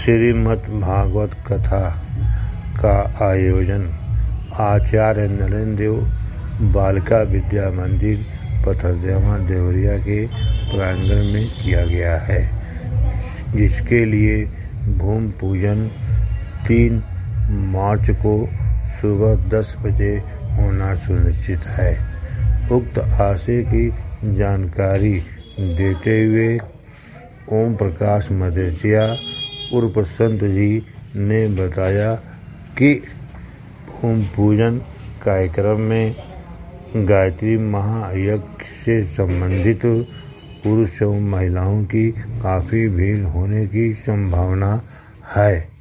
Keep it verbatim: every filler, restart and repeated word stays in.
श्रीमद्भागवत कथा का आयोजन आचार्य नरेंद्र देव बालिका विद्या मंदिर पथरदेवा देवरिया के प्रांगण में किया गया है, जिसके लिए भूमि पूजन तीन मार्च को सुबह दस बजे होना सुनिश्चित है। उक्त आशय की जानकारी देते हुए ओम प्रकाश मदेशिया उर्फ संत जी ने बताया कि भूमि पूजन कार्यक्रम में गायत्री महायज्ञ से संबंधित पुरुष एवं महिलाओं की काफ़ी भीड़ होने की संभावना है।